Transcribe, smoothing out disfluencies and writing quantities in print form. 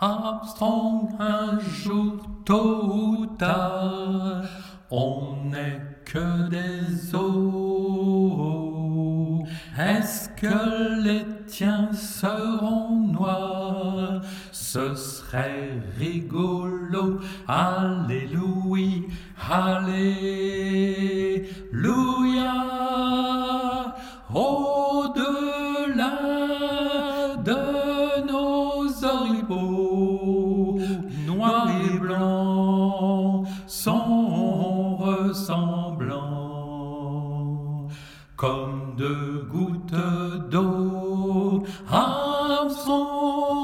Armstrong, un jour, tôt ou tard, on n'est que des os. Est-ce que les tiens seront noirs? Ce serait rigolo. Alléluia, alléluia. Au-delà de nos oripeaux, noirs et blancs sont ressemblants, comme deux gouttes d'eau. Armstrong